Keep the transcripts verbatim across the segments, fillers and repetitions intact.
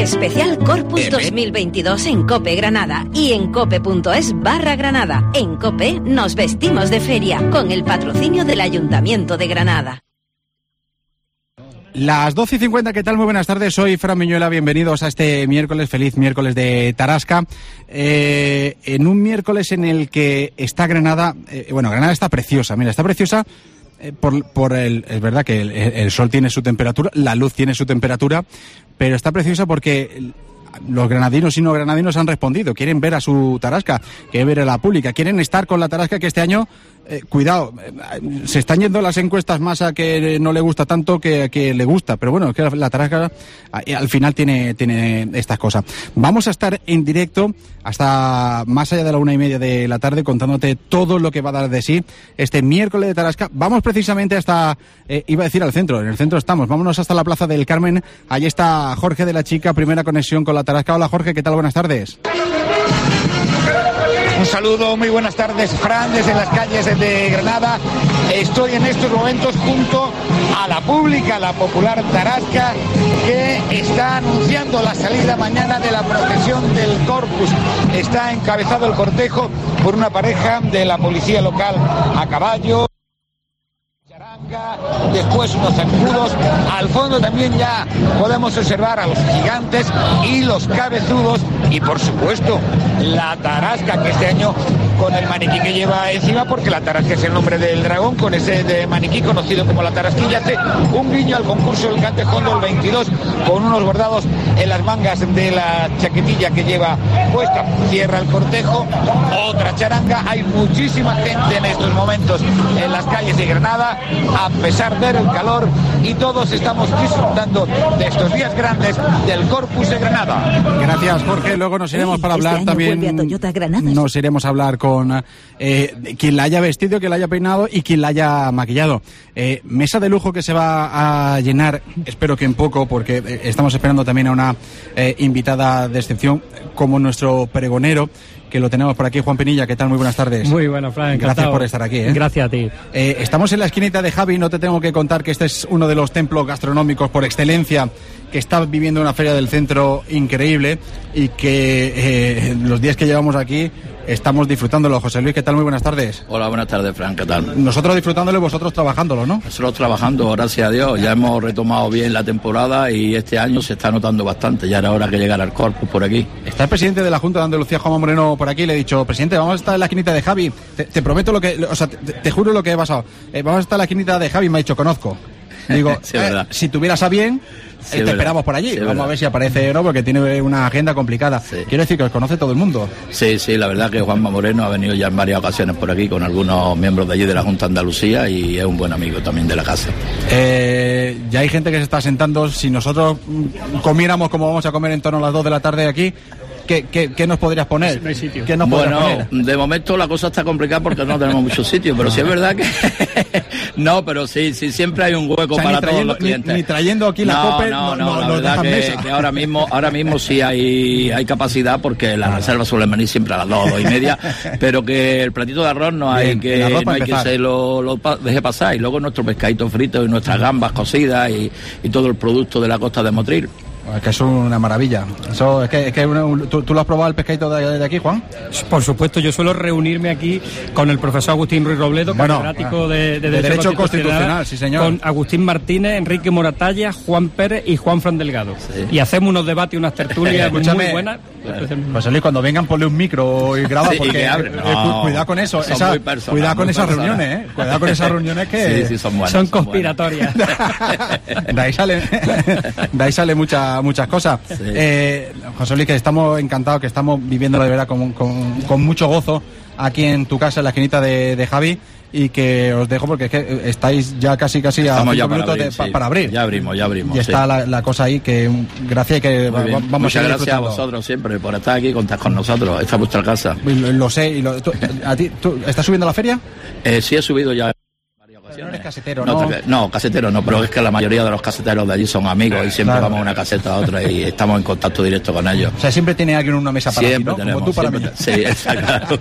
Especial Corpus dos mil veintidós en COPE Granada y en cope.es barra Granada. En COPE nos vestimos de feria con el patrocinio del Ayuntamiento de Granada. Las doce y cincuenta, ¿qué tal? Muy buenas tardes, soy Fran Miñuela, bienvenidos a este miércoles, feliz miércoles de Tarasca, eh, en un miércoles en el que está Granada, eh, bueno, Granada está preciosa, mira, está preciosa eh, por, por el, es verdad que el, el sol tiene su temperatura, la luz tiene su temperatura, pero está preciosa porque los granadinos y no granadinos han respondido, quieren ver a su Tarasca, quieren ver a la pública, quieren estar con la Tarasca que este año... Eh, cuidado, eh, se están yendo las encuestas más a que no le gusta tanto que a que le gusta, pero bueno, es que la, la Tarasca eh, al final tiene, tiene estas cosas. Vamos a estar en directo hasta más allá de la una y media de la tarde contándote todo lo que va a dar de sí este miércoles de Tarasca. Vamos precisamente hasta, eh, iba a decir al centro, en el centro estamos, vámonos hasta la Plaza del Carmen, allí está Jorge de la Chica, primera conexión con la Tarasca. Hola Jorge, ¿qué tal? Buenas tardes. Un saludo, muy buenas tardes, Fran, desde las calles de Granada. Estoy en estos momentos junto a la pública, la popular Tarasca, que está anunciando la salida mañana de la procesión del Corpus. Está encabezado el cortejo por una pareja de la policía local a caballo. Después unos zancudos, al fondo también ya podemos observar a los gigantes y los cabezudos y por supuesto la Tarasca, que este año con el maniquí que lleva encima, porque la Tarasca es el nombre del dragón, con ese de maniquí conocido como la Tarasquilla, hace un guiño al concurso del Cantejondo el veintidós con unos bordados en las mangas de la chaquetilla que lleva puesta. Cierra el cortejo, otra charanga. Hay muchísima gente en estos momentos en las calles de Granada, a pesar del calor, y todos estamos disfrutando de estos días grandes del Corpus de Granada. Gracias, Jorge. Luego nos iremos Hey, para hablar este también. Nos iremos a hablar con eh, quien la haya vestido, quien la haya peinado y quien la haya maquillado. Eh, mesa de lujo que se va a llenar, espero que en poco, porque eh, estamos esperando también a una eh, invitada de excepción como nuestro pregonero, que lo tenemos por aquí, Juan Pinilla. ¿Qué tal? Muy buenas tardes. Muy bueno, Fran, encantado. Gracias por estar aquí, ¿eh? Gracias a ti. Eh, estamos en la esquinita de Javi, no te tengo que contar que este es uno de los templos gastronómicos por excelencia, que está viviendo una feria del centro increíble y que eh, los días que llevamos aquí estamos disfrutándolo. José Luis, ¿qué tal? Muy buenas tardes. Hola, buenas tardes, Fran, ¿qué tal? Nosotros disfrutándolo y vosotros trabajándolo, ¿no? Nosotros trabajando, gracias a Dios, ya hemos retomado bien la temporada y este año se está notando bastante, ya era hora que llegara el Corpus por aquí. Está el presidente de la Junta de Andalucía, Juanma Moreno, por aquí, le he dicho, presidente, vamos a estar en la esquinita de Javi, te, te prometo lo que, o sea, te, te juro lo que he pasado, eh, vamos a estar en la esquinita de Javi, me ha dicho, conozco. Digo, sí, eh, si tuvieras a bien, sí, eh, te esperamos por allí. Sí, vamos verdad. a ver si aparece, ¿no? Porque tiene una agenda complicada. Sí. Quiero decir que os conoce todo el mundo. Sí, sí, la verdad que Juanma Moreno ha venido ya en varias ocasiones por aquí con algunos miembros de allí de la Junta de Andalucía y es un buen amigo también de la casa. Eh, ya hay gente que se está sentando. Si nosotros comiéramos como vamos a comer en torno a las dos de la tarde aquí, ¿Qué, qué, ¿qué nos podrías poner? No hay sitio. ¿Qué nos bueno, poner? De momento la cosa está complicada porque no tenemos muchos sitios, pero sí es verdad que... no, pero sí, sí, siempre hay un hueco, o sea, para trayendo, todos los clientes. Ni, ni trayendo aquí la no, COPE, no, no, no, no, la no verdad que, que ahora mismo ahora mismo sí hay, hay capacidad porque las reservas suelen venir siempre a las dos, dos y media, pero que el platito de arroz no hay Bien, que no hay que se lo, lo deje pasar, y luego nuestro pescadito frito y nuestras gambas cocidas y, y todo el producto de la costa de Motril. Es que es una maravilla. Eso es que, es que una, un, ¿tú, ¿tú lo has probado el pescadito de, de aquí, Juan? Por supuesto, yo suelo reunirme aquí con el profesor Agustín Ruiz Robledo, bueno, catedrático ah, de, de, de Derecho, Derecho Constitucional, sí señor. Con Agustín Martínez, Enrique Moratalla, Juan Pérez y Juan Fran Delgado. Sí. Y hacemos unos debates y unas tertulias muy buenas. José Luis, cuando vengan ponle un micro y graba, sí, porque y eh, no, cuidado con eso, esa, personas, cuidado con esas personas. reuniones, ¿eh? Cuidado con esas reuniones que sí, sí, son, buenas, son conspiratorias. de ahí sale, de ahí sale mucha, muchas cosas. Sí. Eh, José Luis, que estamos encantados, que estamos viviendo de verdad con, con, con mucho gozo aquí en tu casa, en la esquinita de, de Javi. Y que os dejo porque es que estáis ya casi casi a cinco minutos abrir, de, pa, sí. para abrir. Ya abrimos, ya abrimos. Y está sí. la, la cosa ahí que gracias y que va, vamos Muchas a gracias a vosotros siempre por estar aquí y contar con nosotros. Esta es vuestra casa. Lo, lo sé. Y lo, tú, ¿a ti, tú, ¿Estás subiendo a la feria? Eh, sí, he subido ya. No eres casetero, ¿no? ¿no? No, casetero no, pero es que la mayoría de los caseteros de allí son amigos y siempre claro. vamos a una caseta a otra y estamos en contacto directo con ellos. O sea, siempre tiene alguien en una mesa para siempre ti, ¿no? Tenemos, Como tú para siempre, mí. Sí, exacto.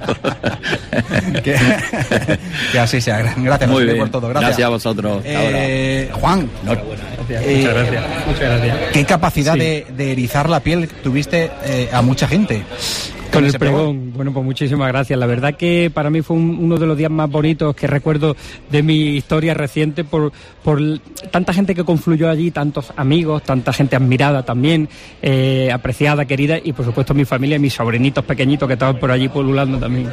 que, que así sea. Gracias, Muy bien. por todo. Gracias. Gracias a vosotros. Eh, Juan, no, gracias, eh, muchas gracias, muchas gracias. ¿Qué capacidad sí. de, de erizar la piel tuviste eh, a mucha gente? Con el pregón, pregón, bueno, pues muchísimas gracias. La verdad que para mí fue un, uno de los días más bonitos que recuerdo de mi historia reciente por, por tanta gente que confluyó allí, tantos amigos, tanta gente admirada también, eh, apreciada, querida, y por supuesto mi familia y mis sobrinitos pequeñitos que estaban por allí pululando también.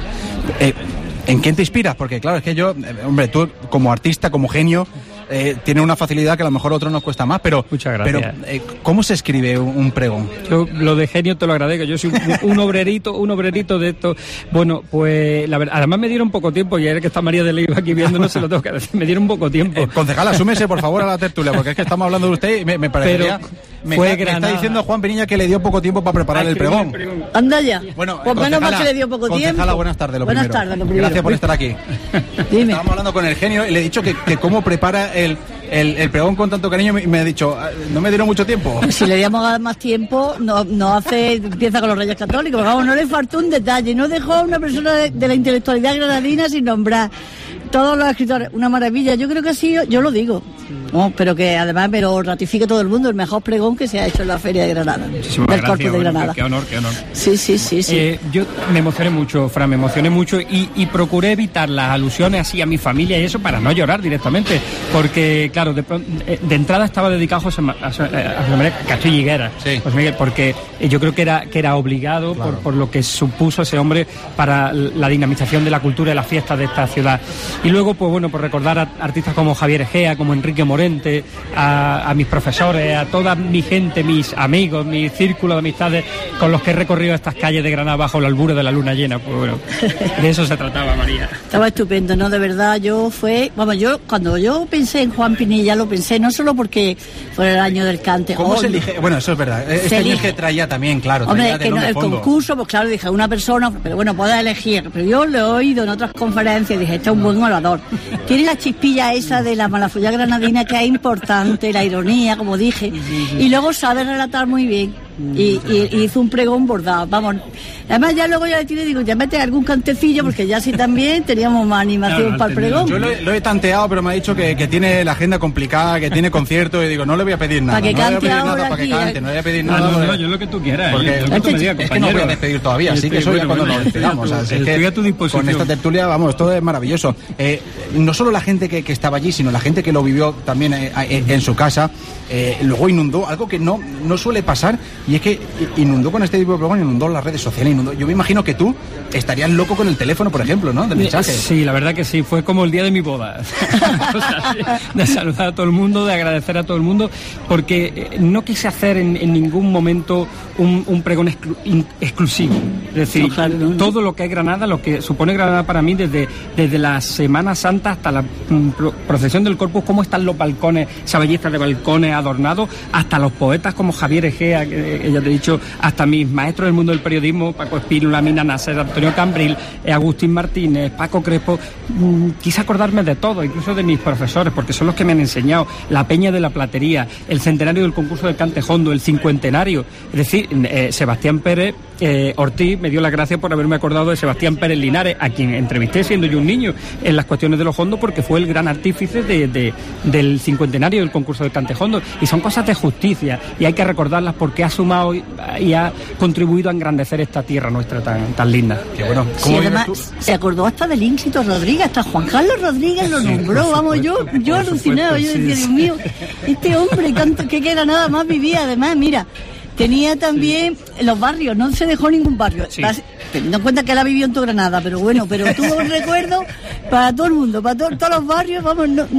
eh, ¿En quién te inspiras? Porque claro, es que yo, eh, hombre, tú como artista, como genio, eh, tienes una facilidad que a lo mejor a otros nos cuesta más, pero, Muchas gracias. pero eh, ¿cómo se escribe un, un pregón? Yo lo de genio te lo agradezco, yo soy un, un obrerito, un obrerito de esto. Bueno, pues la verdad, además me dieron poco tiempo, y ayer que está María de Leiva aquí viendo, no se lo tengo que decir, me dieron poco tiempo. Eh, concejal, asúmese por favor a la tertulia, porque es que estamos hablando de usted y me, me parecería... Pero me, fue está, me está diciendo Juan Piniña que le dio poco tiempo para preparar el pregón. el pregón. Anda ya. Bueno, pues menos mal que le dio poco concejala, tiempo. buenas tardes, lo buenas primero. tardes, lo primero. Gracias por estar aquí. Dime. Estábamos hablando con el genio y le he dicho que, que cómo prepara el, el, el pregón con tanto cariño, y me ha dicho, no me dieron mucho tiempo. Si le diéramos más tiempo, no, no hace, empieza con los Reyes Católicos, vamos, no le faltó un detalle, no dejó a una persona de, de la intelectualidad granadina sin nombrar. Todos los escritores, una maravilla. Yo creo que sí, yo lo digo. No, pero que además me lo ratifique todo el mundo, el mejor pregón que se ha hecho en la Feria de Granada. Muchísimas del gracias, Corpus de bueno, Granada. Qué honor, qué honor. Sí, sí, sí, sí. Eh, yo me emocioné mucho, Fran, me emocioné mucho y, y procuré evitar las alusiones así a mi familia y eso para no llorar directamente. Porque, claro, de, de entrada estaba dedicado a José, a José, a José María Castillo y Higuera. Sí. José Miguel, porque yo creo que era, que era obligado, claro, por, por lo que supuso ese hombre para la dinamización de la cultura y las fiestas de esta ciudad. Y luego, pues bueno, por recordar a artistas como Javier Egea, como Enrique Morente, a, a mis profesores, a toda mi gente, mis amigos, mi círculo de amistades con los que he recorrido estas calles de Granada bajo la albura de la luna llena. Pues bueno, de eso se trataba, María. Estaba estupendo, ¿no? De verdad, yo fue... Vamos, yo cuando yo pensé en Juan Pinilla lo pensé no solo porque fue el año del cante. ¿Cómo oh, se elige? Bueno, eso es verdad. Este año es que traía también, claro. Hombre, traía que no, el fondo. concurso, pues claro, dije, una persona, pero bueno, puede elegir. Pero yo lo he oído en otras conferencias y dije, este es un buen orador. Tiene la chispilla esa de la malafulla granadina que es importante, la ironía, como dije, y luego sabe relatar muy bien. Y, y, y hizo un pregón bordado, vamos. Además ya luego ya le tiré, digo, ya mete algún cantecillo, porque ya sí también teníamos más animación, claro, para el pregón. Yo lo he, lo he tanteado, pero me ha dicho que, que tiene la agenda complicada, que tiene concierto, y digo, no le voy a pedir nada. Para que no cante le voy a pedir ahora nada para que cante, no le voy a pedir no, nada. No, no, yo lo que tú quieras. Porque eh, lo que tú me digas, es que no voy a despedir todavía, así que eso ya cuando nos despidamos. Así que con esta tertulia, vamos, todo es maravilloso. Eh, no solo la gente que, que estaba allí, sino la gente que lo vivió también eh, eh, en su casa, eh, luego inundó, algo que no, no suele pasar, y es que inundó con este tipo de pregón, inundó las redes sociales, inundó. Yo me imagino que tú estarías loco con el teléfono, por ejemplo, ¿no? De mensajes. Sí, la verdad que sí, fue como el día de mi boda. O sea, de saludar a todo el mundo, de agradecer a todo el mundo, porque no quise hacer en, en ningún momento un, un pregón exclu, in, exclusivo. Es decir, no, claro, no, no. todo lo que es Granada, lo que supone Granada para mí, desde, desde la Semana Santa hasta la mm, procesión del Corpus, cómo están los balcones, esa belleza de balcones adornados, hasta los poetas como Javier Egea, que, que ya te he dicho, hasta mis maestros del mundo del periodismo, Paco Espínola, Mina Nasser, Antonio Cambril, eh, Agustín Martínez, Paco Crespo. Mmm, quise acordarme de todo, incluso de mis profesores, porque son los que me han enseñado. La Peña de la Platería, el centenario del concurso del cante hondo, el cincuentenario. Es decir, eh, Sebastián Pérez eh, Ortiz me dio las gracias por haberme acordado de Sebastián Pérez Linares, a quien entrevisté siendo yo un niño en las cuestiones de los hondos, porque fue el gran artífice de, de, del cincuentenario del concurso del cante hondo. Y son cosas de justicia, y hay que recordarlas porque ha sumado y, y ha contribuido a engrandecer esta tierra nuestra tan, tan linda. Qué bueno. Sí, además se acordó hasta del Ínsito Rodríguez, hasta Juan Carlos Rodríguez lo nombró, sí, vamos, yo, yo alucinado, yo decía, sí, Dios mío, este hombre, tanto que era nada más vivía, además, mira, tenía también sí. los barrios, no se dejó ningún barrio, sí. teniendo en cuenta que él ha vivido en toda Granada, pero bueno, pero tuvo un recuerdo para todo el mundo, para to todos los barrios, vamos, no,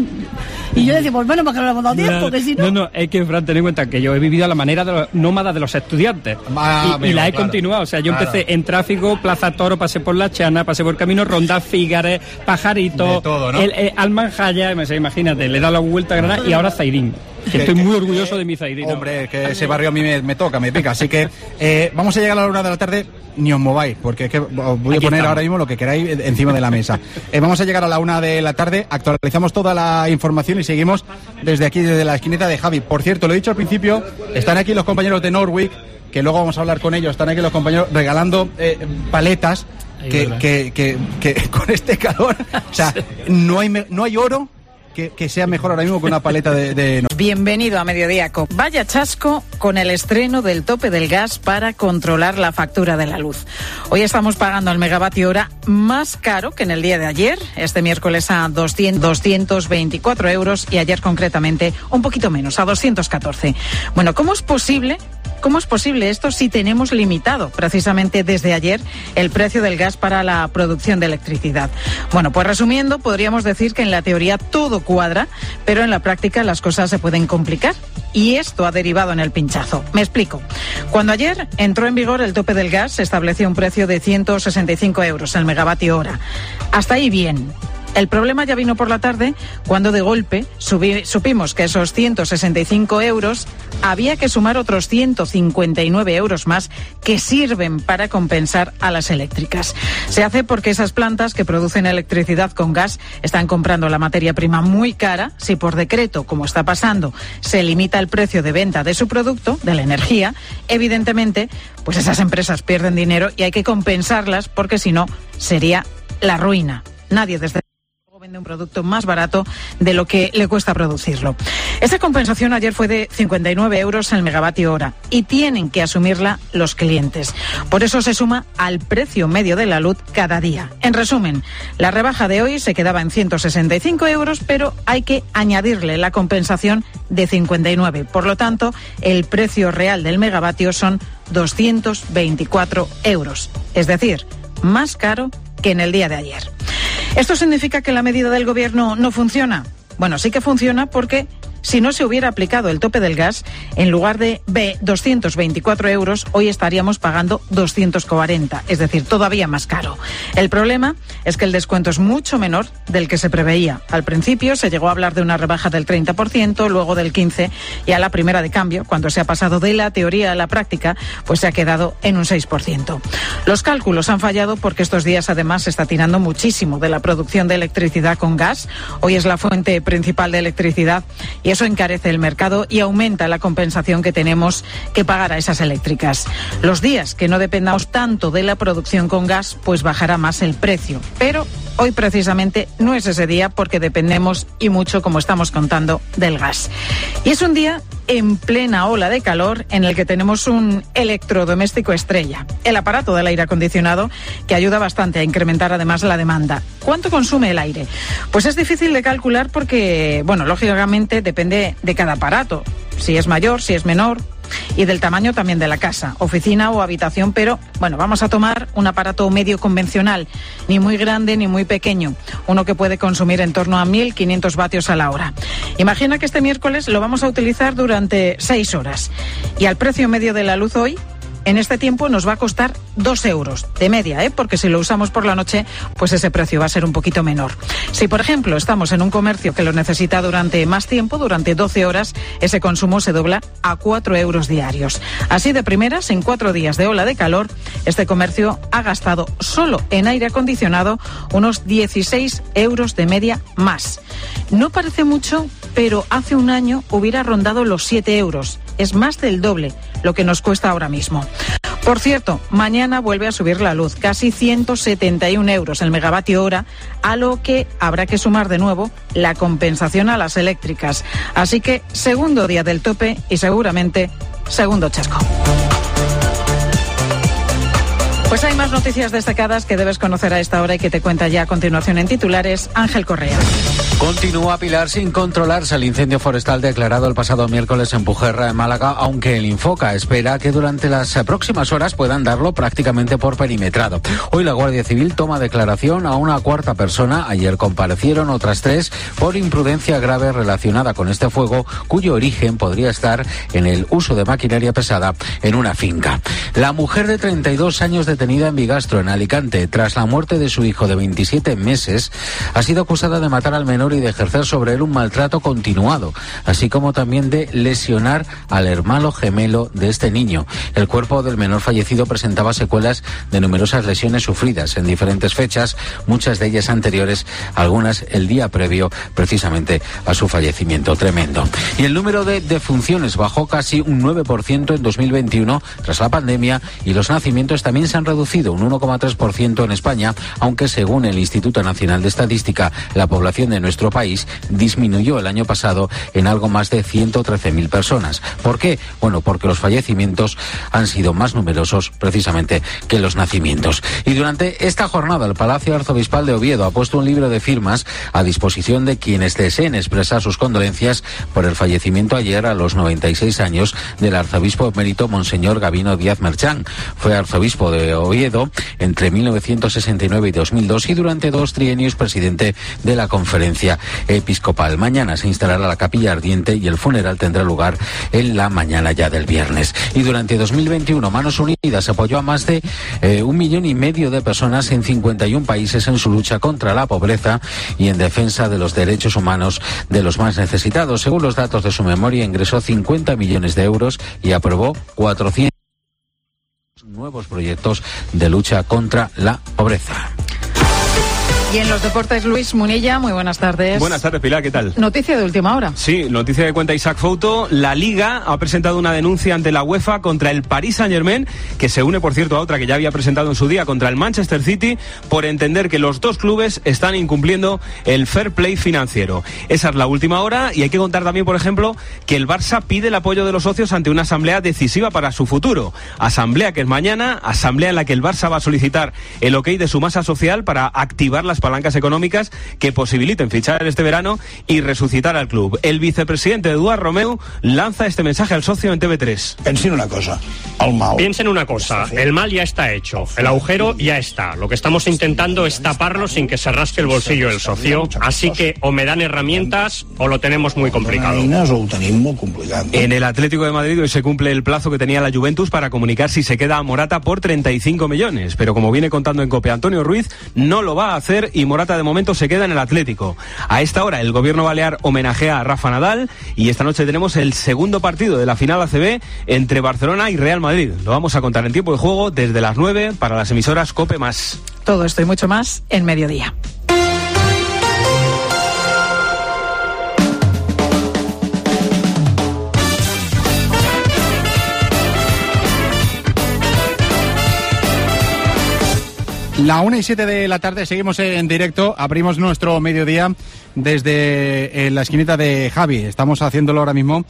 y yo decía, pues bueno, para que no le hemos dado tiempo, no, que si no... No, no, es que, Fran, ten en cuenta que yo he vivido a la manera de los nómadas de los estudiantes, ah, y, amigo, y la he claro, continuado, o sea, yo claro. empecé en tráfico, Plaza Toro, pasé por La Chana, pasé por Camino Ronda, Fígares, Pajarito, todo, ¿no? el, el Almanjaya, imagínate, le he dado la vuelta a Granada y ahora Zairín. Que estoy muy orgulloso de mi Zairín. Hombre, que ese barrio a mí me, me toca, me pica. Así que eh, vamos a llegar a la una de la tarde, ni os mováis, porque es que os voy a Aquí poner estamos. ahora mismo lo que queráis encima de la mesa. Eh, vamos a llegar a la una de la tarde, actualizamos toda la información y seguimos desde aquí, desde la esquinita de Javi. Por cierto, lo he dicho al principio, están aquí los compañeros de Norwich, que luego vamos a hablar con ellos, están aquí los compañeros regalando eh, paletas, que, que, que, que, que con este calor, o sea, no hay, no hay oro que, que sea mejor ahora mismo que una paleta de, de... Bienvenido a Mediodía Cope. Vaya chasco con el estreno del tope del gas para controlar la factura de la luz. Hoy estamos pagando al megavatio hora más caro que en el día de ayer, este miércoles a doscientos veinticuatro euros y ayer concretamente un poquito menos, a doscientos catorce. Bueno, ¿cómo es posible? ¿Cómo es posible esto si tenemos limitado precisamente desde ayer el precio del gas para la producción de electricidad? Bueno, pues resumiendo, podríamos decir que en la teoría todo cuadra, pero en la práctica las cosas se pueden complicar. Y esto ha derivado en el pinchazo. Me explico. Cuando ayer entró en vigor el tope del gas, se estableció un precio de ciento sesenta y cinco euros el megavatio hora. Hasta ahí bien. El problema ya vino por la tarde cuando de golpe subí, supimos que esos ciento sesenta y cinco euros había que sumar otros ciento cincuenta y nueve euros más que sirven para compensar a las eléctricas. Se hace porque esas plantas que producen electricidad con gas están comprando la materia prima muy cara. Si por decreto, como está pasando, se limita el precio de venta de su producto, de la energía, evidentemente, pues esas empresas pierden dinero y hay que compensarlas porque si no sería la ruina. Nadie desde vende un producto más barato de lo que le cuesta producirlo. Esa compensación ayer fue de cincuenta y nueve euros el megavatio hora y tienen que asumirla los clientes. Por eso se suma al precio medio de la luz cada día. En resumen, la rebaja de hoy se quedaba en ciento sesenta y cinco euros, pero hay que añadirle la compensación de cincuenta y nueve. Por lo tanto, el precio real del megavatio son doscientos veinticuatro euros. Es decir, más caro que en el día de ayer. ¿Esto significa que la medida del gobierno no funciona? Bueno, sí que funciona porque si no se hubiera aplicado el tope del gas, en lugar de doscientos veinticuatro euros, hoy estaríamos pagando doscientos cuarenta, es decir, todavía más caro. El problema es que el descuento es mucho menor del que se preveía. Al principio se llegó a hablar de una rebaja del treinta por ciento, luego del quince por ciento, y a la primera de cambio, cuando se ha pasado de la teoría a la práctica, pues se ha quedado en un seis por ciento. Los cálculos han fallado porque estos días además se está tirando muchísimo de la producción de electricidad con gas. Hoy es la fuente principal de electricidad y eso encarece el mercado y aumenta la compensación que tenemos que pagar a esas eléctricas. Los días que no dependamos tanto de la producción con gas, pues bajará más el precio. Pero hoy precisamente no es ese día porque dependemos y mucho, como estamos contando, del gas. Y es un día en plena ola de calor en el que tenemos un electrodoméstico estrella, el aparato del aire acondicionado, que ayuda bastante a incrementar además la demanda. ¿Cuánto consume el aire? Pues es difícil de calcular porque, bueno, lógicamente depende de cada aparato, si es mayor, si es menor, y del tamaño también de la casa, oficina o habitación, pero bueno, vamos a tomar un aparato medio convencional, ni muy grande ni muy pequeño, uno que puede consumir en torno a mil quinientos vatios a la hora. Imagina que este miércoles lo vamos a utilizar durante seis horas y al precio medio de la luz hoy, en este tiempo nos va a costar dos euros de media, ¿eh? Porque si lo usamos por la noche, pues ese precio va a ser un poquito menor. Si, por ejemplo, estamos en un comercio que lo necesita durante más tiempo, durante doce horas, ese consumo se dobla a cuatro euros diarios. Así de primeras, en cuatro días de ola de calor, este comercio ha gastado solo en aire acondicionado unos dieciséis euros de media más. No parece mucho, pero hace un año hubiera rondado los siete euros. Es más del doble lo que nos cuesta ahora mismo. Por cierto, mañana vuelve a subir la luz, casi ciento setenta y un euros el megavatio hora, a lo que habrá que sumar de nuevo la compensación a las eléctricas. Así que segundo día del tope y seguramente segundo chasco. Pues hay más noticias destacadas que debes conocer a esta hora y que te cuenta ya a continuación en titulares Ángel Correa. Continúa Pilar sin controlarse el incendio forestal declarado el pasado miércoles en Pujerra, en Málaga, aunque el Infoca espera que durante las próximas horas puedan darlo prácticamente por perimetrado. Hoy la Guardia Civil toma declaración a una cuarta persona. Ayer comparecieron otras tres por imprudencia grave relacionada con este fuego, cuyo origen podría estar en el uso de maquinaria pesada en una finca. La mujer de treinta y dos años detenida en Bigastro, en Alicante, tras la muerte de su hijo de veintisiete meses, ha sido acusada de matar al menor y de ejercer sobre él un maltrato continuado, así como también de lesionar al hermano gemelo de este niño. El cuerpo del menor fallecido presentaba secuelas de numerosas lesiones sufridas en diferentes fechas, muchas de ellas anteriores, algunas el día previo precisamente a su fallecimiento. Tremendo. Y el número de defunciones bajó casi un nueve por ciento en dos mil veintiuno tras la pandemia, y los nacimientos también se han reducido un uno coma tres por ciento en España, aunque según el Instituto Nacional de Estadística, la población de nuestro nuestro país disminuyó el año pasado en algo más de ciento trece mil personas. ¿Por qué? Bueno, porque los fallecimientos han sido más numerosos precisamente que los nacimientos. Y durante esta jornada el Palacio Arzobispal de Oviedo ha puesto un libro de firmas a disposición de quienes deseen expresar sus condolencias por el fallecimiento ayer a los noventa y seis años del arzobispo emérito Monseñor Gabino Díaz Merchán. Fue arzobispo de Oviedo entre mil novecientos sesenta y nueve y dos mil dos y durante dos trienios presidente de la Conferencia Episcopal. Mañana se instalará la capilla ardiente y el funeral tendrá lugar en la mañana ya del viernes. Y durante dos mil veintiuno Manos Unidas apoyó a más de eh, un millón y medio de personas en cincuenta y un países en su lucha contra la pobreza y en defensa de los derechos humanos de los más necesitados. Según los datos de su memoria, ingresó cincuenta millones de euros y aprobó cuatrocientos nuevos proyectos de lucha contra la pobreza. Y en los deportes, Luis Munilla, muy buenas tardes. Buenas tardes, Pilar, ¿qué tal? Noticia de última hora. Sí, noticia que cuenta Isaac Fouto. La Liga ha presentado una denuncia ante la UEFA contra el Paris Saint-Germain, que se une, por cierto, a otra que ya había presentado en su día contra el Manchester City, por entender que los dos clubes están incumpliendo el fair play financiero. Esa es la última hora y hay que contar también, por ejemplo, que el Barça pide el apoyo de los socios ante una asamblea decisiva para su futuro. Asamblea que es mañana, asamblea en la que el Barça va a solicitar el ok de su masa social para activar las palancas económicas que posibiliten fichar este verano y resucitar al club. El vicepresidente Eduard Romeu lanza este mensaje al socio en T V tres. Piensen una cosa, el mal. Piensen una cosa, el mal ya está hecho, el agujero ya está. Lo que estamos intentando es taparlo sin que se rasque el bolsillo del socio, así que o me dan herramientas o lo tenemos muy complicado. En el Atlético de Madrid hoy se cumple el plazo que tenía la Juventus para comunicar si se queda a Morata por treinta y cinco millones, pero como viene contando en COPE Antonio Ruiz, no lo va a hacer y Morata de momento se queda en el Atlético. A esta hora el gobierno balear homenajea a Rafa Nadal y esta noche tenemos el segundo partido de la final A C B entre Barcelona y Real Madrid. Lo vamos a contar en tiempo de juego desde las nueve para las emisoras COPE más. Todo esto y mucho más en Mediodía. La una y siete de la tarde, seguimos en directo, abrimos nuestro mediodía desde eh, la esquinita de Javi. Estamos haciéndolo ahora mismo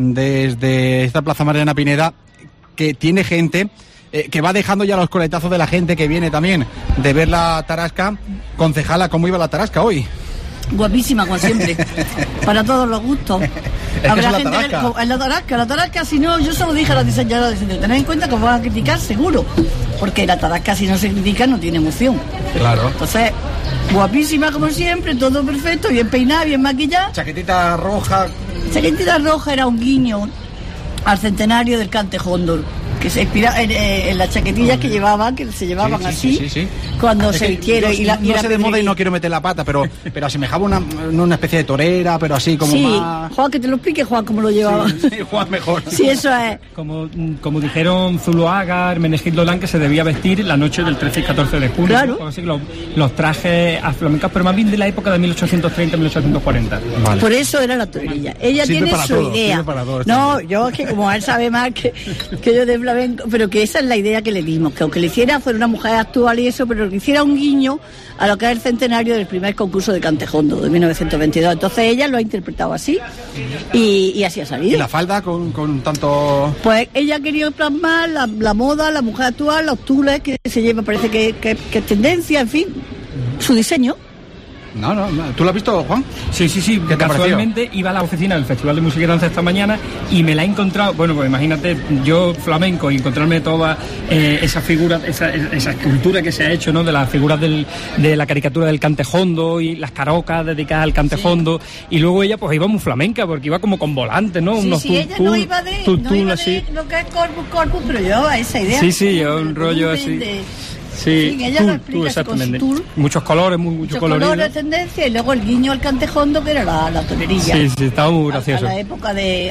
desde esta Plaza Mariana Pineda, que tiene gente eh, que va dejando ya los coletazos de la gente que viene también de ver la Tarasca. Concejala, ¿cómo iba la Tarasca hoy? Guapísima, como siempre, para todos los gustos. Es Habrá que gente la tarasca. que, en la tarasca, la tarasca, si no, yo se lo dije a los diseñadores, tened en cuenta que os van a criticar seguro, porque la tarasca si no se critica no tiene emoción. Claro. Entonces, guapísima como siempre, todo perfecto, bien peinada, bien maquillada. Chaquetita roja. Chaquetita roja era un guiño al centenario del Cante Hóndor, que se inspira en, en las chaquetillas que llevaban, que se llevaban sí, sí, así, sí, sí, sí. cuando es se que vistieron. Yo, y la, no y la sé de moda y no quiero meter la pata, pero, pero asemejaba una, una especie de torera, pero así como sí, más... Juan, que te lo explique, Juan, cómo lo llevaba. Sí, sí, Juan, mejor. Sí, eso es. Como, como dijeron Zuloaga, Hermenegildo Dolan, que se debía vestir la noche del trece y catorce de junio. Claro. ¿No? Así, los, los trajes flamencos, pero más bien de la época de mil ochocientos treinta a mil ochocientos cuarenta. Vale. Por eso era la torerilla. Ella sirve tiene su todo, idea. No, yo es que como él sabe más que, que yo de flamenco, pero que esa es la idea que le dimos, que aunque le hiciera fuera una mujer actual y eso, pero que hiciera un guiño a lo que es el centenario del primer concurso de Cante Hóndor de mil novecientos veintidós. Entonces ella lo ha interpretado así y, y así ha salido. ¿Y la falda con, con tanto...? Pues ella ha querido plasmar la, la moda, la mujer actual, los tules que se lleva, parece que, que, que es tendencia, en fin, su diseño. No, no, no. ¿Tú lo has visto, Juan? Sí, sí, sí. Casualmente iba a la oficina del Festival de Música y Danza esta mañana y me la he encontrado. Bueno, pues imagínate, yo flamenco y encontrarme toda eh, esa figura, esa, esa escultura que se ha hecho, ¿no? De las figuras del, de la caricatura del Cante Hóndor y las carocas dedicadas al Cante Hóndor. Sí. Y luego ella, pues iba muy flamenca porque iba como con volantes, ¿no? Sí, Unos sí, tul, ella tul, no iba de, tul, no tul, iba así. de lo que es corpus, corpus, pero yo a esa idea. Sí, sí, yo un rollo así. De... Sí, sí, ella tú, lo explica tú, exactamente. Con su muchos colores, muy, mucho muchos colorido. colores, tendencia, y luego el guiño al Cante Hóndor, que era la, la tolerilla. Sí, sí, estaba muy gracioso. A, a la época de...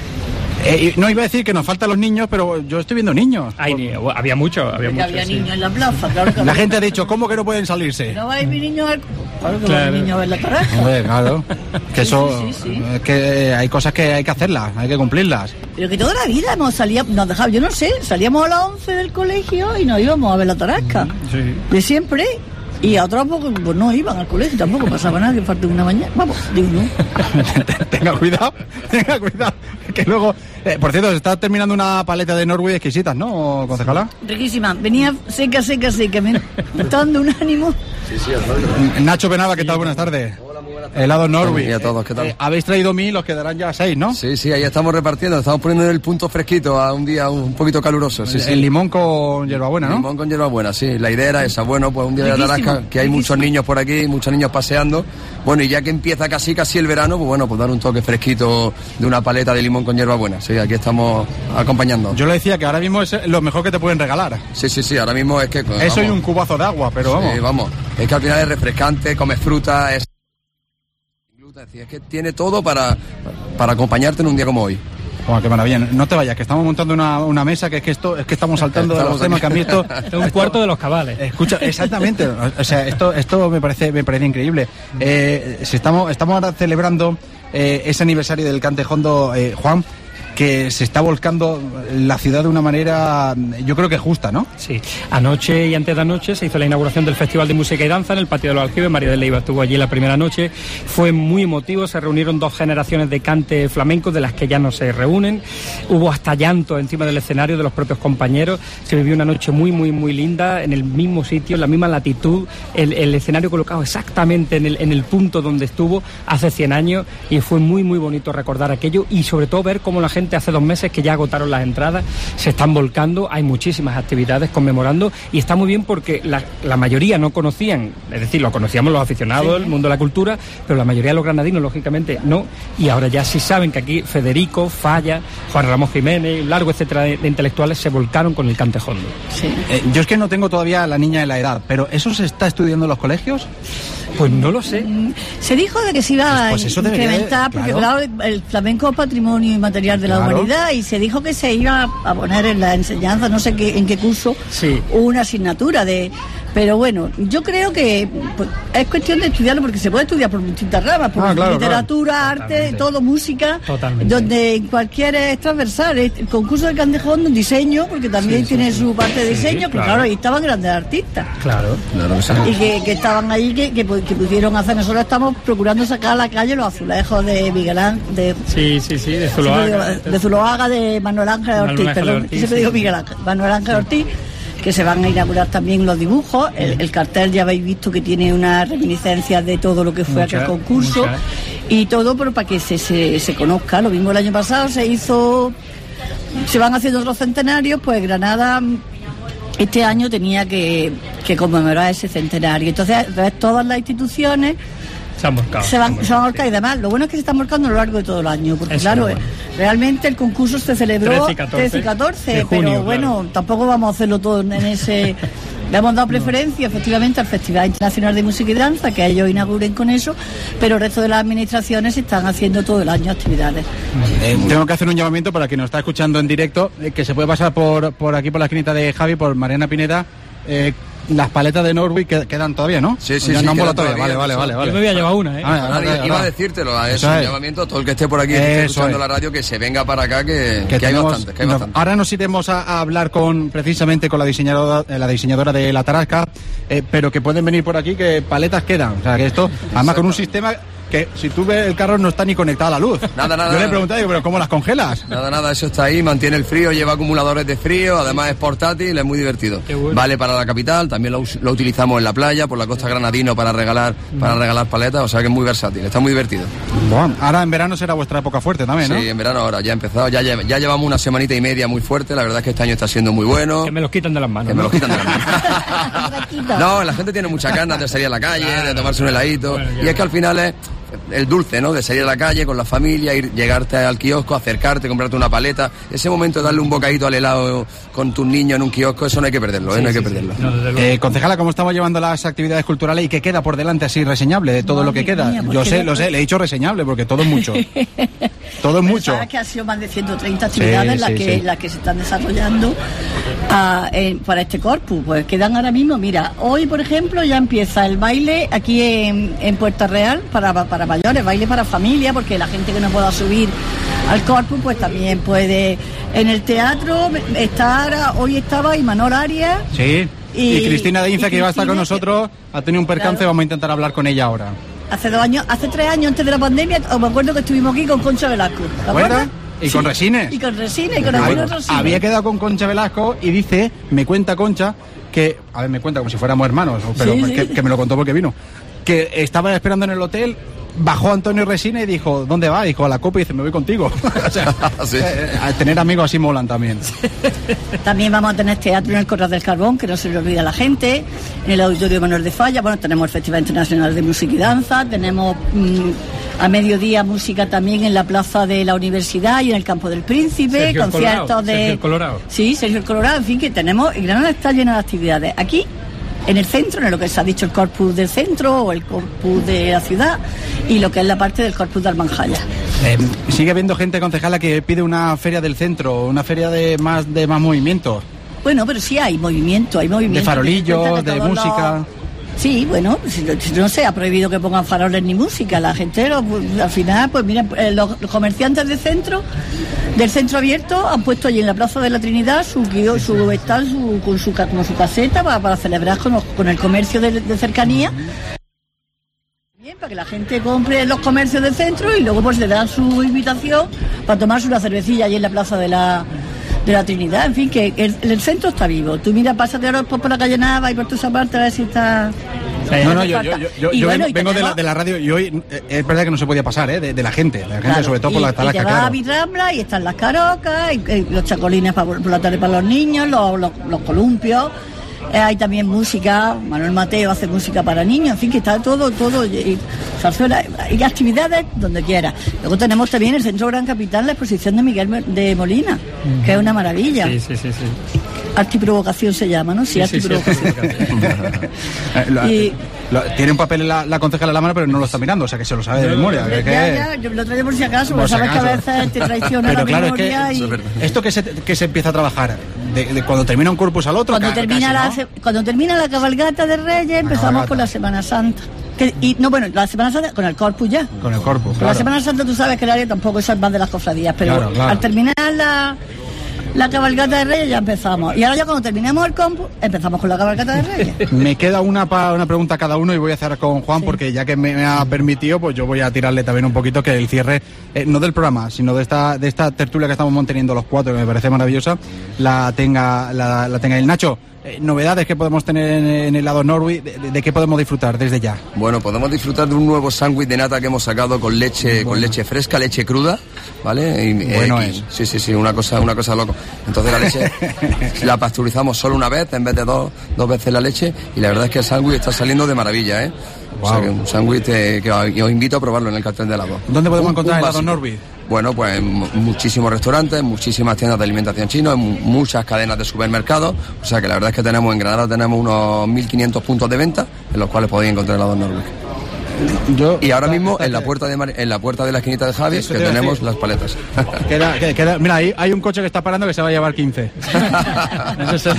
Eh, no iba a decir que nos faltan los niños, pero yo estoy viendo niños. Hay, ni, había muchos, había muchos. Había sí. niños en la plaza, claro que la gente ha dicho, ¿cómo que no pueden salirse? No va a ir mi niño al... Claro que claro. va mi niño a ver la tarasca. Hombre, claro. Que sí, eso, sí, sí, sí. Es que hay cosas que hay que hacerlas, hay que cumplirlas. Pero que toda la vida hemos salido, nos dejamos, yo no sé, salíamos a las once del colegio y nos íbamos a ver la tarasca. Sí. De siempre. Y a otros pues, pues no iban al colegio, tampoco pasaba nada, que faltó una mañana. Vamos, digo, no. Tenga cuidado, tenga cuidado, que luego... Eh, por cierto, se está terminando una paleta de Norway exquisitas, ¿no, concejala? Riquísima, venía seca, seca, seca, me, me está dando un ánimo. Sí, sí, Nacho Penava, ¿qué tal? Buenas tardes. Hola, muy buenas tardes. Helado Norway. Y a todos, ¿qué tal? Eh, habéis traído mil, os quedarán ya seis, ¿no? Sí, sí, ahí estamos repartiendo, estamos poniendo el punto fresquito a un día un poquito caluroso. Sí, el, sí. el limón con hierbabuena, ¿no? El limón con hierbabuena, sí, la idea era esa. Bueno, pues un día de la Tarasca, que hay muchos niños por aquí, muchos niños paseando. Bueno, y ya que empieza casi casi el verano, pues bueno, pues dar un toque fresquito de una paleta de limón con hierbabuena. Sí, aquí estamos acompañando. Yo le decía que ahora mismo es lo mejor que te pueden regalar. Sí, sí, sí, ahora mismo es que... Eso vamos, y un cubazo de agua, pero vamos. Sí, vamos, es que al final es refrescante, comes fruta, es... Es que tiene todo para, para acompañarte en un día como hoy. Oh, qué maravilla. No te vayas, que estamos montando una, una mesa, que es que esto es que estamos saltando estamos de los temas que a mí esto... Es un cuarto de los cabales. Escucha, exactamente. O sea, esto esto me parece me parece increíble. Eh, si estamos estamos ahora celebrando eh, ese aniversario del Cantejondo, eh, Juan, que se está volcando la ciudad de una manera, yo creo que justa, ¿no? Sí. Anoche y antes de anoche se hizo la inauguración del Festival de Música y Danza en el Patio de los Aljibes. María de Leiva estuvo allí la primera noche. Fue muy emotivo, se reunieron dos generaciones de cante flamenco de las que ya no se reúnen. Hubo hasta llanto encima del escenario de los propios compañeros. Se vivió una noche muy, muy, muy linda, en el mismo sitio, en la misma latitud, el, el escenario colocado exactamente en el, en el punto donde estuvo hace cien años, y fue muy, muy bonito recordar aquello y sobre todo ver cómo la gente hace dos meses que ya agotaron las entradas, se están volcando, hay muchísimas actividades conmemorando y está muy bien porque la, la mayoría no conocían, es decir, lo conocíamos los aficionados, sí, el mundo de la cultura, pero la mayoría de los granadinos, lógicamente, no, y ahora ya sí saben que aquí Federico, Falla, Juan Ramón Jiménez, un largo etcétera de, de intelectuales se volcaron con el Cantejondo. Sí. Eh, yo es que no tengo todavía la niña de la edad, pero ¿eso se está estudiando en los colegios? Pues no lo sé. Se dijo de que se iba pues, pues a incrementar, de, porque claro. claro, el flamenco es patrimonio inmaterial de la claro. humanidad, y se dijo que se iba a poner en la enseñanza, no sé qué, en qué curso, sí, una asignatura de... Pero bueno, yo creo que pues, es cuestión de estudiarlo, porque se puede estudiar por distintas ramas, por ah, claro, literatura, claro. arte, Totalmente. todo, música, Totalmente. donde cualquier es transversal. El concurso de Cantejondo, diseño, porque también sí, tiene sí, su sí. parte de diseño, sí, pero claro. claro, ahí estaban grandes artistas. Claro, claro que sí. Y que, que estaban ahí, que, que, que pudieron hacer. Nosotros estamos procurando sacar a la calle los azulejos de Miguel Ángel, de, sí, sí, sí, de Zuloaga. De, de Zuloaga, de Manuel Ángel Ortiz, Manuel Ángel perdón, Ortiz, siempre sí. digo Miguel Ángel, Manuel Ángel Ortiz, que se van a inaugurar también los dibujos. El, el cartel ya habéis visto que tiene una reminiscencia de todo lo que fue mucha, aquel concurso, mucha. y todo pero para que se, se, se conozca. Lo mismo el año pasado se hizo, se van haciendo otros centenarios, pues Granada este año tenía que, que conmemorar ese centenario. Entonces todas las instituciones se han volcado. Se van, se van a volcar, y además lo bueno es que se están volcando a lo largo de todo el año, porque Eso claro, bueno. realmente el concurso se celebró trece y catorce, pero junio, bueno, claro. tampoco vamos a hacerlo todo en ese... Le hemos dado preferencia, no. efectivamente, al Festival Internacional de Música y Danza, que ellos inauguren con eso, pero el resto de las administraciones están haciendo todo el año actividades. Eh, tengo que hacer un llamamiento para quien nos está escuchando en directo, eh, que se puede pasar por, por aquí, por la esquinita de Javi, por Mariana Pineda. Eh, las paletas de Norway quedan todavía, ¿no? Sí, sí, ya sí. No todavía, todavía. Vale, vale, vale, vale. Yo me voy a llevar una, ¿eh? Ah, ahora, iba a decírtelo, a eso, un llamamiento a todo el que esté por aquí escuchando es. la radio, que se venga para acá, que, que, que tenemos, hay bastantes, que hay no, bastantes. Ahora nos iremos a, a hablar con precisamente con la diseñadora, la diseñadora de la Tarasca, eh, pero que pueden venir por aquí, que paletas quedan. O sea, que esto, además con un sistema... que si tú ves el carro no está ni conectado a la luz. Nada, nada. Yo le pregunté, digo, pero ¿cómo las congelas? Nada, nada, eso está ahí, mantiene el frío, lleva acumuladores de frío, además es portátil, es muy divertido. Bueno. Vale para la capital, también lo, lo utilizamos en la playa, por la costa granadino para regalar, mm. para regalar paletas, o sea que es muy versátil, está muy divertido. Bueno, ahora en verano será vuestra época fuerte también, ¿no? Sí, en verano ahora ya ha empezado, ya, ya llevamos una semanita y media muy fuerte, la verdad es que este año está siendo muy bueno. Que me los quitan de las manos. Que ¿no? me los quitan de las manos. No, la gente tiene muchas ganas de salir a la calle, claro, de tomarse un heladito, bueno, y es que al final es el dulce, ¿no? De salir a la calle con la familia, ir, llegarte al kiosco, acercarte, comprarte una paleta. Ese momento de darle un bocadito al helado con tus niños en un kiosco, eso no hay que perderlo, ¿eh? Sí, no hay sí, que perderlo. Sí. No, eh, concejala, ¿cómo estamos llevando las actividades culturales y qué queda por delante así reseñable de todo Madre lo que queda? Mía, Yo sé, lo sé, le he dicho reseñable porque todo es mucho. Todo es mucho. Sabes que ha sido más de ciento treinta actividades sí, las, sí, que, sí. las que se están desarrollando uh, eh, para este corpus. Pues quedan ahora mismo, mira, hoy por ejemplo ya empieza el baile aquí en, en Puerto Real para, para mayores, baile para familia, porque la gente que no pueda subir al corpus pues también puede. En el teatro estar, hoy estaba Imanol Arias. Sí. Y, y Cristina de Inza, que iba a estar con nosotros, que, ha tenido un percance, claro. Vamos a intentar hablar con ella ahora. Hace dos años, hace tres años antes de la pandemia, os me acuerdo que estuvimos aquí con Concha Velasco. ¿Te acuerdas? Y sí. Con Resines. Y con Resines, y con algunos Resines. Había quedado con Concha Velasco y dice, me cuenta Concha, que, a ver, me cuenta como si fuéramos hermanos, pero sí, sí. Que, que me lo contó porque vino, que estaba esperando en el hotel, bajó Antonio Resines y dijo, ¿dónde va? Dijo, a la copa, y dice, me voy contigo. O sea, sí. eh, a tener amigos así molan también. También vamos a tener teatro en el Corral del Carbón, que no se le olvida a la gente, en el Auditorio Manuel de Falla. Bueno, tenemos el Festival Internacional de Música y Danza, tenemos mmm, a mediodía música también en la Plaza de la Universidad y en el Campo del Príncipe, Sergio conciertos Colorado, de... Sergio Colorado. Sí, Sergio el Colorado, en fin, que tenemos... Y Granada está llena de actividades. Aquí, en el centro, en lo que se ha dicho el corpus del centro o el corpus de la ciudad, y lo que es la parte del corpus de Almanjaya. Eh, sigue habiendo gente, concejala, que pide una feria del centro, una feria de más de más movimiento. Bueno, pero sí hay movimiento, hay movimiento. De farolillos, de música... Los... Sí, bueno, no se ha prohibido que pongan faroles ni música. La gente, lo, al final, pues mira, los comerciantes del centro, del centro abierto, han puesto allí en la Plaza de la Trinidad su su stand, su, con su, como su caseta para, para celebrar con, los, con el comercio de, de cercanía. Bien, para que la gente compre en los comercios del centro y luego pues le dan su invitación para tomarse una cervecilla allí en la Plaza de la de la Trinidad. En fin, que el, el centro está vivo. Tú mira, pásate ahora por, por la calle Nava y por toda esa parte a ver si está... Sí, no, no, yo, yo, yo, yo bueno, vengo de la, de la radio y hoy eh, es verdad que no se podía pasar, ¿eh? De, de la gente, de la gente, claro, sobre todo y, por la talasca, y claro. A Birrambla y están las carocas, y, y los chacolines para, por la tarde para los niños, los, los, los columpios. Eh, hay también música, Manuel Mateo hace música para niños, en fin, que está todo, todo, y, zarzuela, y actividades donde quiera. Luego tenemos también el Centro Gran Capital, la exposición de Miguel de Molina, uh-huh. que es una maravilla. Sí, sí, sí, sí. Arte y provocación se llama, ¿no? Sí, sí, arte y sí, provocación. Sí, y, lo, tiene un papel la, la concejala en la mano, pero no lo está mirando, o sea que se lo sabe de no, memoria. Ya, que, ya, yo lo traigo por si acaso, porque sabes que a veces te traiciona pero la claro, memoria. Es que, y... Esto que se, que se empieza a trabajar, de, de cuando termina un corpus al otro. Cuando, ca, termina, casi, la, ¿no? cuando termina la cabalgata de Reyes, empezamos con la Semana Santa. Que, y no, bueno, la Semana Santa con el corpus ya. Con el corpus, claro. La Semana Santa tú sabes que el área tampoco es más de las cofradías, pero claro, claro. Al terminar la... La cabalgata de Reyes ya empezamos. Y ahora ya cuando terminemos el compu, empezamos con la cabalgata de Reyes. Me queda una pa, una pregunta a cada uno y voy a cerrar con Juan, sí. Porque ya que me, me ha permitido, pues yo voy a tirarle también un poquito que el cierre, eh, no del programa, sino de esta de esta tertulia que estamos manteniendo los cuatro, que me parece maravillosa, la tenga la, la tenga el Nacho. Eh, novedades que podemos tener en, en el lado Norwich, de, de, de qué podemos disfrutar desde ya. Bueno, podemos disfrutar de un nuevo sándwich de nata que hemos sacado con leche, bueno. con leche fresca, leche cruda, ¿vale? Y, bueno eh, es. Sí, sí, sí, una cosa, una cosa loco. Entonces la leche la pasteurizamos solo una vez en vez de dos, dos veces la leche, y la verdad es que el sándwich está saliendo de maravilla, ¿eh? Wow. O sea que un sándwich eh, que, que os invito a probarlo en el cartel de helado. ¿Dónde podemos un, encontrar un el helado Norwich? Bueno, pues en muchísimos restaurantes, muchísimas tiendas de alimentación china, muchas cadenas de supermercados. O sea que la verdad es que tenemos en Granada tenemos unos mil quinientos puntos de venta en los cuales podéis encontrar helado Norwich. Yo, y ahora mismo en la puerta de Mar- en la puerta de la esquinita de Javi que tenemos decir. Las paletas. Queda, queda, queda, mira, ahí hay un coche que está parando que se va a llevar quince. Eso se,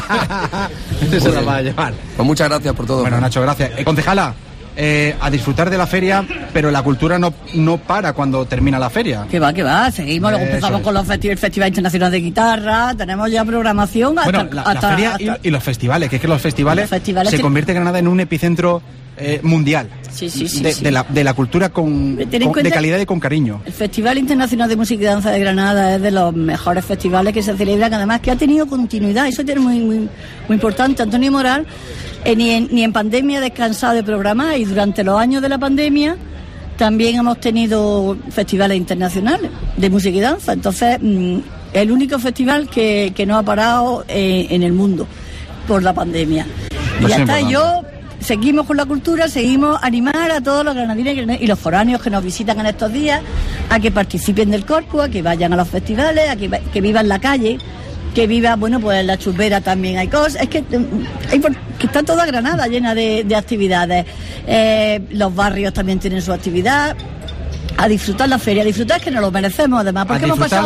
Eso se lo va a llevar. Pues muchas gracias por todo. Bueno, Nacho, gracias. Eh, concejala, eh, a disfrutar de la feria, pero la cultura no, no para cuando termina la feria. Que va, que va, seguimos, luego empezamos es. con los festi- el Festival Internacional de Guitarra, tenemos ya programación hasta... Bueno, la, hasta, la feria hasta... Y, y los festivales, que es que los festivales, los festivales se que... convierte Granada en un epicentro eh, mundial. Sí, sí, sí, de, sí. De, la, de la cultura con, con de calidad y con cariño. El Festival Internacional de Música y Danza de Granada es de los mejores festivales que se celebran, además que ha tenido continuidad, eso es muy, muy, muy importante. Antonio Moral eh, ni, en, ni en pandemia ha descansado de programar, y durante los años de la pandemia también hemos tenido festivales internacionales de música y danza. Entonces, mmm, el único festival que, que no ha parado eh, en el mundo por la pandemia. Y ya está, yo... Seguimos con la cultura, seguimos animar a todos los granadinos y los foráneos que nos visitan en estos días a que participen del corpus, a que vayan a los festivales, a que, que vivan la calle, que viva, bueno, pues en la Chupera también hay cosas. Es que, hay, que está toda Granada llena de, de actividades. Eh, los barrios también tienen su actividad. A disfrutar la feria, a disfrutar que nos lo merecemos además, porque hemos pasado...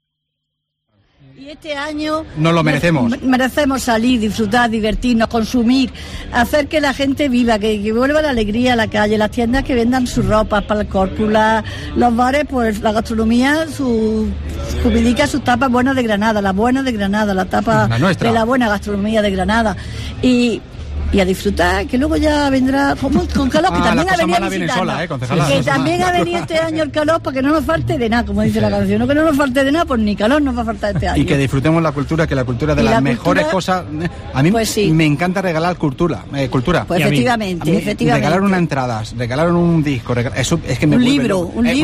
Este año nos lo merecemos. Merecemos salir, disfrutar, divertirnos, consumir, hacer que la gente viva, que, que vuelva la alegría a la calle, las tiendas que vendan sus ropas para el corpus, la, los bares, pues la gastronomía, su comidica, sus tapas buenas de Granada, las buenas de Granada, la tapa la de la buena gastronomía de Granada. Y... y a disfrutar, que luego ya vendrá como con calor, que ah, también ha venido a visitarnos, sola, eh, que también ha venido este año el calor para que no nos falte de nada, como dice sí. la canción, no que no nos falte de nada, pues ni calor nos va a faltar este año. Y que disfrutemos la cultura, que la cultura de las la mejores cultura, cosas, a mí pues sí. me encanta regalar cultura, eh, cultura. Pues y efectivamente, a mí, efectivamente. Regalar una entrada, regalar un disco, regalar, eso es que me un vuelve libro, loco. un eh, libro.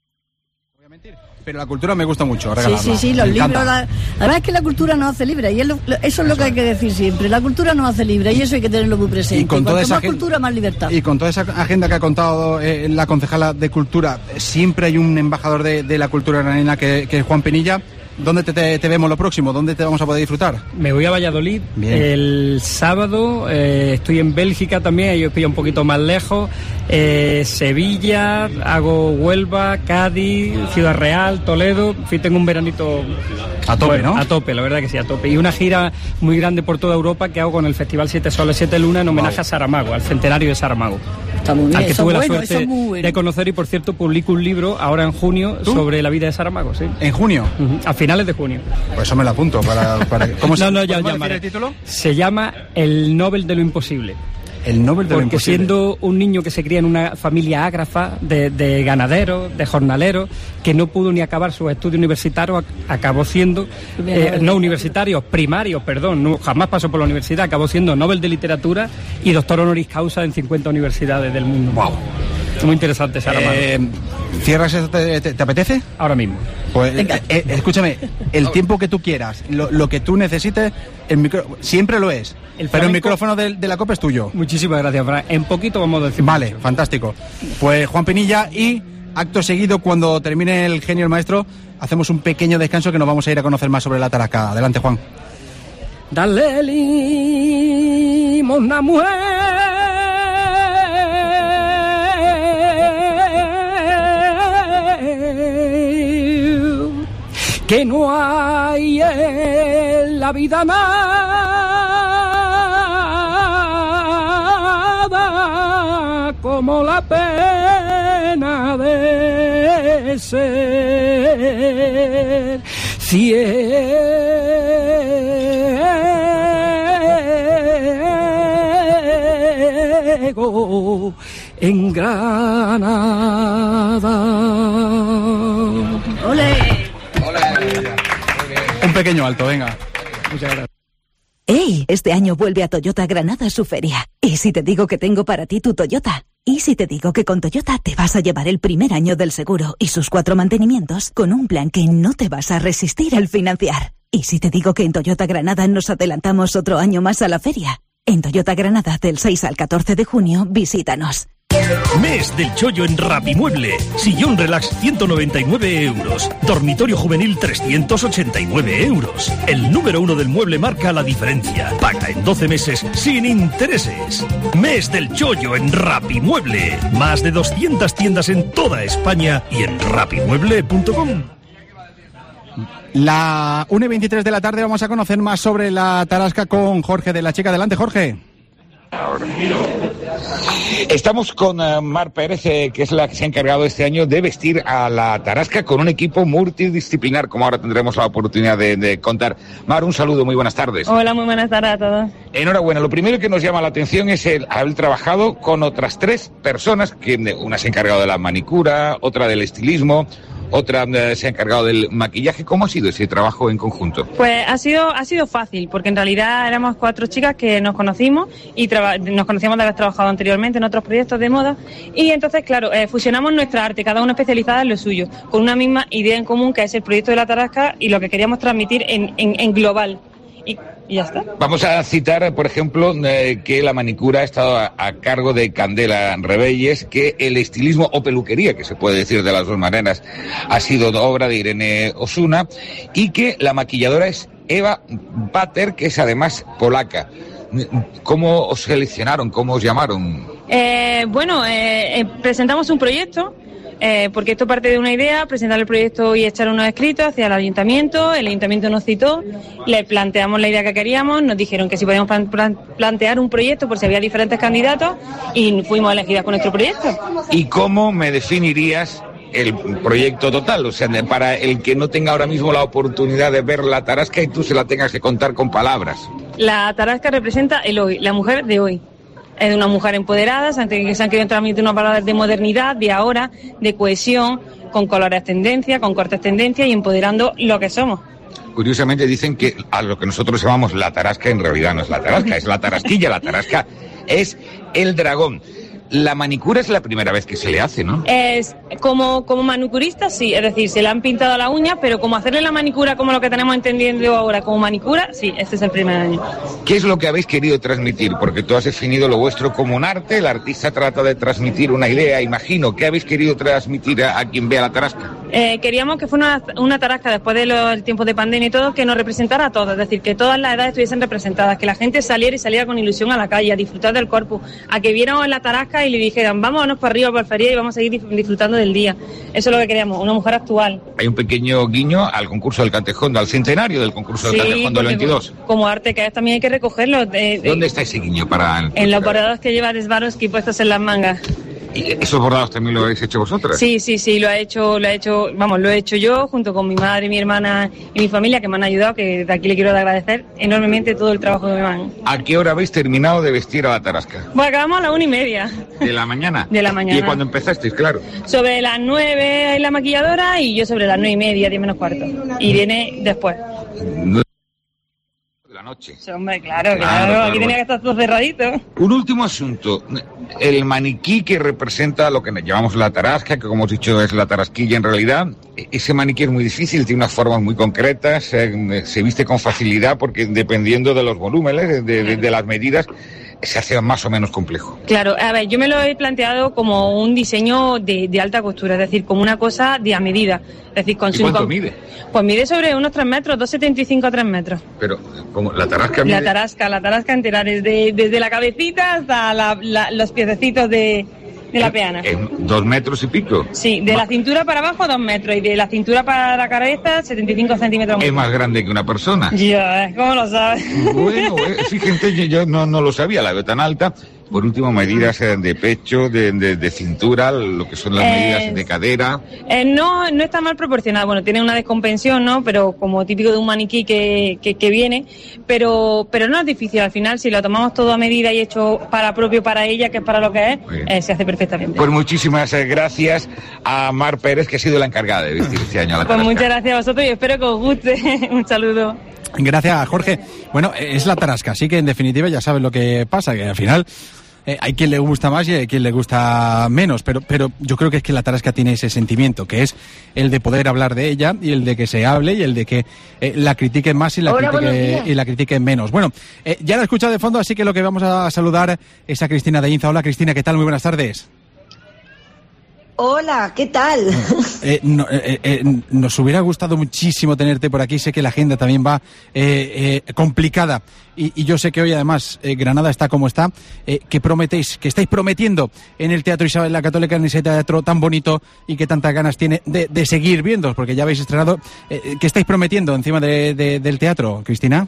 Pero la cultura me gusta mucho regalarla. Sí, sí, sí, los libros. La, la verdad es que la cultura nos hace libre y es lo, eso es eso lo que hay que decir siempre. La cultura nos hace libre y eso hay que tenerlo muy presente. Y con toda esa más agenda, cultura, más libertad. Y con toda esa agenda que ha contado eh, la concejala de Cultura, siempre hay un embajador de, de la cultura granadina que, que es Juan Pinilla. ¿Dónde te, te, te vemos lo próximo? ¿Dónde te vamos a poder disfrutar? Me voy a Valladolid. Bien. El sábado, eh, estoy en Bélgica también, ellos pillan un poquito más lejos. Eh, Sevilla, hago Huelva, Cádiz, Ciudad Real, Toledo. En fin, tengo un veranito a tope, bueno, ¿no? A tope, la verdad que sí, a tope. Y una gira muy grande por toda Europa que hago con el Festival Siete Soles, Siete Lunas en homenaje wow. a Saramago, al centenario de Saramago. Está muy bien, al que tuve bueno, la suerte bueno. de conocer y, por cierto, publico un libro ahora en junio ¿Tú? sobre la vida de Saramago, ¿sí? ¿En junio? Uh-huh. A finales de junio. Pues eso me lo apunto. Para, para... ¿Cómo se no, no, ya, ¿cómo ya, el título? Se llama El Nobel de lo Imposible. El Nobel de Porque lo imposible. Siendo un niño que se cría en una familia ágrafa de, de ganaderos, de jornaleros, que no pudo ni acabar sus estudios universitarios, acabó siendo, eh, no universitarios, primarios, perdón, no, jamás pasó por la universidad, acabó siendo Nobel de Literatura y doctor honoris causa en cincuenta universidades del mundo. Wow. Muy interesante, Saramago. Eh, ¿Cierras esto? Te, te, ¿Te apetece? Ahora mismo. Pues eh, eh, escúchame, el tiempo que tú quieras, lo, lo que tú necesites, el micro, siempre lo es. El pero el micrófono de, de la COPE es tuyo. Muchísimas gracias, Fran. En poquito vamos a decir. Vale, mucho. Fantástico. Pues Juan Pinilla, y acto seguido, cuando termine el genio el maestro, hacemos un pequeño descanso que nos vamos a ir a conocer más sobre la Tarasca. Adelante, Juan. Dale limosna, mujer, que no hay en la vida nada como la pena de ser ciego en Granada. ¡Olé! Un pequeño alto, venga. Muchas gracias. ¡Ey! Este año vuelve a Toyota Granada su feria. ¿Y si te digo que tengo para ti tu Toyota? ¿Y si te digo que con Toyota te vas a llevar el primer año del seguro y sus cuatro mantenimientos con un plan que no te vas a resistir al financiar? ¿Y si te digo que en Toyota Granada nos adelantamos otro año más a la feria? En Toyota Granada, del seis al catorce de junio, visítanos. Mes del chollo en Rapimueble. Sillón relax ciento noventa y nueve euros. Dormitorio juvenil trescientos ochenta y nueve euros. El número uno del mueble marca la diferencia. Paga en doce meses sin intereses. Mes del chollo en Rapimueble. Más de doscientas tiendas en toda España y en rapimueble punto com. La una y veintitrés de la tarde vamos a conocer más sobre la Tarasca con Jorge de la Checa. Adelante, Jorge. Estamos con uh, Mar Pérez, eh, que es la que se ha encargado este año de vestir a la Tarasca con un equipo multidisciplinar, como ahora tendremos la oportunidad de, de contar. Mar, un saludo, muy buenas tardes. Hola, muy buenas tardes a todos. Enhorabuena. Lo primero que nos llama la atención es el haber trabajado con otras tres personas, que una se ha encargado de la manicura, otra del estilismo, otra eh, se ha encargado del maquillaje. ¿Cómo ha sido ese trabajo en conjunto? Pues ha sido ha sido fácil, porque en realidad éramos cuatro chicas que nos conocimos y traba- nos conocíamos de haber trabajado anteriormente en otros proyectos de moda, y entonces, claro, eh, fusionamos nuestra arte, cada una especializada en lo suyo, con una misma idea en común, que es el proyecto de la Tarasca y lo que queríamos transmitir en, en, en global. Y, y ya está. Vamos a citar, por ejemplo, eh, que la manicura ha estado a, a cargo de Candela Rebelles, que el estilismo o peluquería, que se puede decir de las dos maneras, ha sido obra de Irene Osuna, y que la maquilladora es Eva Pater, que es además polaca. ¿Cómo os seleccionaron? ¿Cómo os llamaron? Eh, bueno, eh, eh, presentamos un proyecto. Eh, porque esto parte de una idea, presentar el proyecto y echar unos escritos hacia el ayuntamiento. El ayuntamiento nos citó, le planteamos la idea que queríamos, nos dijeron que si podíamos plan, plan, plantear un proyecto por si había diferentes candidatos, y fuimos elegidas con nuestro proyecto. ¿Y cómo me definirías el proyecto total, o sea, para el que no tenga ahora mismo la oportunidad de ver la tarasca y tú se la tengas que contar con palabras. La tarasca representa el hoy, la mujer de hoy. Es una mujer empoderada, se han, se han querido transmitir una palabra de modernidad, de ahora, de cohesión, con colores tendencia, con cortes tendencia y empoderando lo que somos. Curiosamente dicen que a lo que nosotros llamamos la tarasca en realidad no es la tarasca, es la tarasquilla, la tarasca es el dragón. La manicura es la primera vez que se le hace, ¿no? Es como, como manicurista, sí, es decir, se le han pintado la uña, pero como hacerle la manicura como lo que tenemos entendiendo ahora como manicura, sí, este es el primer año. ¿Qué es lo que habéis querido transmitir? Porque tú has definido lo vuestro como un arte, el artista trata de transmitir una idea, imagino. ¿Qué habéis querido transmitir a, a quien vea la tarasca? Eh, queríamos que fuera una, una tarasca después del tiempo de pandemia y todo, que nos representara a todos, es decir, que todas las edades estuviesen representadas, que la gente saliera y saliera con ilusión a la calle, a disfrutar del cuerpo, a que vieran la tarasca y le dijeran, vámonos para arriba, para feria y vamos a seguir disfrutando del día. Eso es lo que queríamos, una mujer actual. Hay un pequeño guiño al concurso del Cantejondo, al centenario del concurso del sí, Cantejondo del veintidós. Como arte que es, también hay que recogerlo. De, de, ¿Dónde está ese guiño para...? El... En los bordados que lleva Swarovski puestos en las mangas. ¿Y esos bordados también lo habéis hecho vosotras? Sí, sí, sí, lo ha hecho, lo ha hecho, vamos, lo he hecho yo junto con mi madre, mi hermana y mi familia que me han ayudado, que de aquí le quiero agradecer enormemente todo el trabajo que me han. ¿A qué hora habéis terminado de vestir a la tarasca? Pues acabamos a la una y media. ¿De la mañana? De la mañana. ¿Y cuando empezasteis, claro? Sobre las nueve en la maquilladora y yo sobre las nueve y media, diez menos cuarto. Y viene después. La noche. Sí, hombre, claro, claro, claro, claro. Aquí tenía que estar todo cerradito. Un último asunto. El maniquí que representa lo que llamamos la tarasca, que como hemos dicho es la tarasquilla en realidad, ese maniquí es muy difícil, tiene unas formas muy concretas, eh, se viste con facilidad porque dependiendo de los volúmenes, de, de, de las medidas, se hace más o menos complejo. Claro, a ver, yo me lo he planteado como un diseño de, de alta costura, es decir, como una cosa de a medida. Es decir, con ¿Y cuánto con, mide? Pues mide sobre unos tres metros, dos setenta y cinco a tres metros. Pero, como la tarasca mide... La tarasca, la tarasca entera, desde, desde la cabecita hasta la, la, los piececitos de... de la peana. ¿En dos metros y pico? Sí, de la cintura para abajo dos metros y de la cintura para la cabeza setenta y cinco centímetros. Es más grande que una persona. Ya, ¿cómo lo sabes? Bueno, fíjate, yo, yo no, no lo sabía, la veo tan alta. Por último, medidas de pecho, de, de, de cintura, lo que son las eh, medidas de cadera. Eh, no, no está mal proporcionada. Bueno, tiene una descompensión, ¿no? Pero como típico de un maniquí que, que, que viene. Pero, pero no es difícil. Al final, si lo tomamos todo a medida y hecho para propio para ella, que es para lo que es, eh, se hace perfectamente. Pues muchísimas gracias a Mar Pérez, que ha sido la encargada de vestir este año a la Pues tarasca. Muchas gracias a vosotros y espero que os guste. Un saludo. Gracias, Jorge. Bueno, es la tarasca, así que en definitiva ya sabes lo que pasa, que al final eh, hay quien le gusta más y hay quien le gusta menos, pero pero yo creo que es que la tarasca tiene ese sentimiento, que es el de poder hablar de ella y el de que se hable y el de que eh, la critiquen más y la, Hola, critique, y la critiquen menos. Bueno, eh, ya la he escuchado de fondo, así que lo que vamos a saludar es a Cristina de Inza. Hola, Cristina, ¿qué tal? Muy buenas tardes. Hola, ¿qué tal? Eh, no, eh, eh, nos hubiera gustado muchísimo tenerte por aquí. Sé que la agenda también va eh, eh, complicada y, y yo sé que hoy además eh, Granada está como está. Eh, ¿Qué prometéis, qué estáis prometiendo en el Teatro Isabel la Católica, en ese teatro tan bonito y que tantas ganas tiene de, de seguir viendo? Porque ya habéis estrenado. Eh, ¿Qué estáis prometiendo encima de, de, del teatro, Cristina?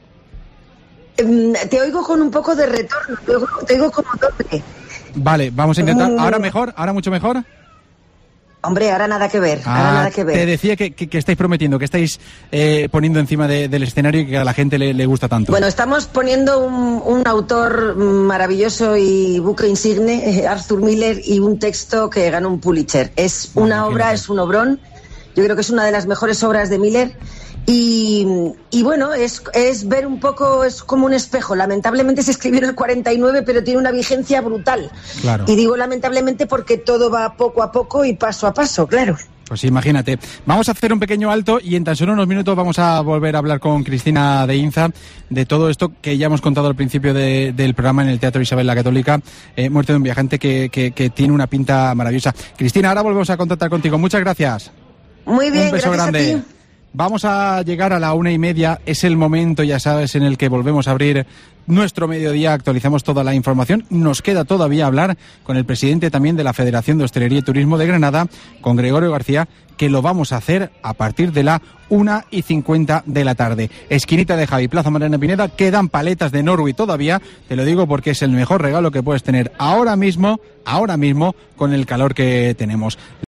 Te oigo con un poco de retorno, te oigo, te oigo como doble. Vale, vamos a intentar. ¿Ahora mejor? ¿Ahora mucho mejor? Hombre, ahora nada que ver, ah, ahora nada que ver. Te decía que, que, que estáis prometiendo, que estáis eh, poniendo encima de, del escenario y que a la gente le, le gusta tanto. Bueno, estamos poniendo un, un autor maravilloso y buque insigne, Arthur Miller, y un texto que ganó un Pulitzer. Es una bueno, obra, es un obrón. Yo creo que es una de las mejores obras de Miller. Y, y bueno, es, es ver un poco, es como un espejo. Lamentablemente se escribió en el cuarenta y nueve, pero tiene una vigencia brutal. Claro. Y digo lamentablemente porque todo va poco a poco y paso a paso, claro. Pues imagínate. Vamos a hacer un pequeño alto y en tan solo unos minutos vamos a volver a hablar con Cristina de Inza de todo esto que ya hemos contado al principio de, del programa en el Teatro Isabel la Católica, eh, Muerte de un viajante que, que, que tiene una pinta maravillosa. Cristina, ahora volvemos a contactar contigo. Muchas gracias. Muy bien, un beso gracias grande. A ti. Vamos a llegar a la una y media, es el momento, ya sabes, en el que volvemos a abrir nuestro mediodía, actualizamos toda la información. Nos queda todavía hablar con el presidente también de la Federación de Hostelería y Turismo de Granada, con Gregorio García, que lo vamos a hacer a partir de la una y cincuenta de la tarde. Esquinita de Javi, Plaza Mariana Pineda, quedan paletas de Norway todavía, te lo digo porque es el mejor regalo que puedes tener ahora mismo, ahora mismo, con el calor que tenemos.